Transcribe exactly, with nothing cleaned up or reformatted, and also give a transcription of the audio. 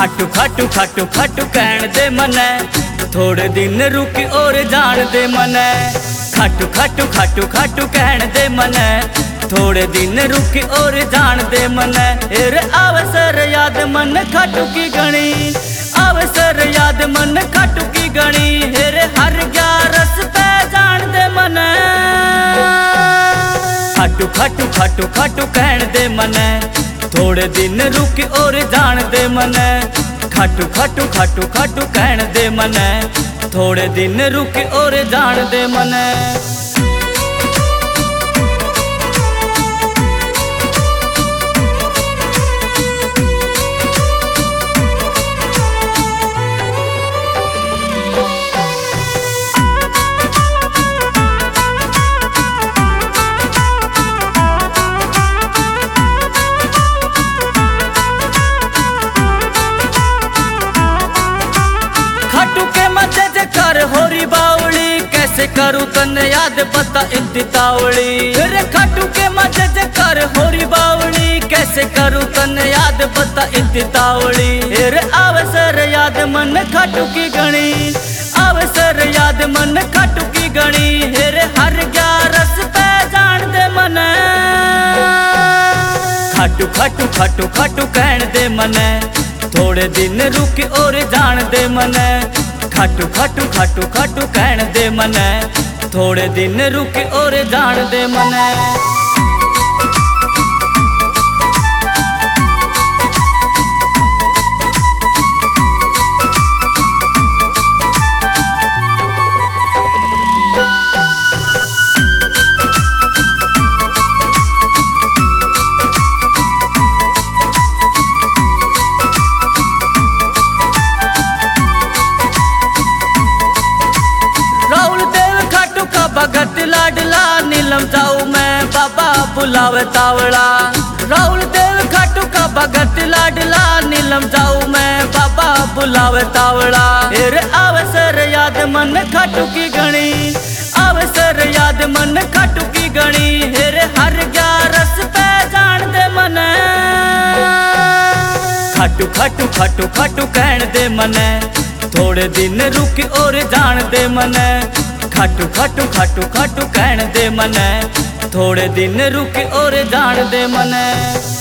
खाटू खाटू खाटू खाटू कहण दे मनै थोड़े दिन रुक और जान दे मनै। खाटू खाटू खाटू खाटू कहण दे मनै थोड़े दिन रुक और जान दे मनै। एरे अवसर याद मन खाटू की गणी, अवसर याद मन खाटू की गणी। हेरे हर ग्यारस पे जान दे मनै। खाटू खाटू खाटू खाटू कहण दे मनै थोड़े दिन रुक और जान दे मनै। खाटू खाटू खाटू खाटू कहण दे मनै थोड़े दिन रुक और जान दे मनै। खाटू के मजे जे कर होरी बावली कैसे करूँ तन याद पता इतनी तावली। रे खाटू के मजे जे कर होरी बावली कैसे करूँ तन याद पता इतनी तावली। रे अवसर याद मन खाटू की गणी, अवसर याद मन खाटू की गणी। हेरे हर ग्यारस पे जान दे मनै। खाटू खाटू खाटू खाटू कहण दे मनै थोड़े दिन रुक और जान दे मनै। खाटू खाटू खाटू खाटू कहण दे मनै थोड़े दिन रुक और जान दे मनै। भगत लाडला नीलम जाऊ मैं बाबा बुलावे तावड़ा। राहुल देव खाटू का भगत लाडला नीलम जाऊ मैं बाबा बुलावे तावड़ा। हेरे अवसर याद मन खाटू की गणी, अवसर याद मन खाटू की गणी। हेरे हर ग्यारस पे जान दे मनै। खाटू खाटू खाटू खाटू कहण दे मनै थोड़े दिन रुक और जान दे मनै। खाटू खाटू खाटू खाटू कहण दे मनै थोड़े दिन रुक और जान दे मनै।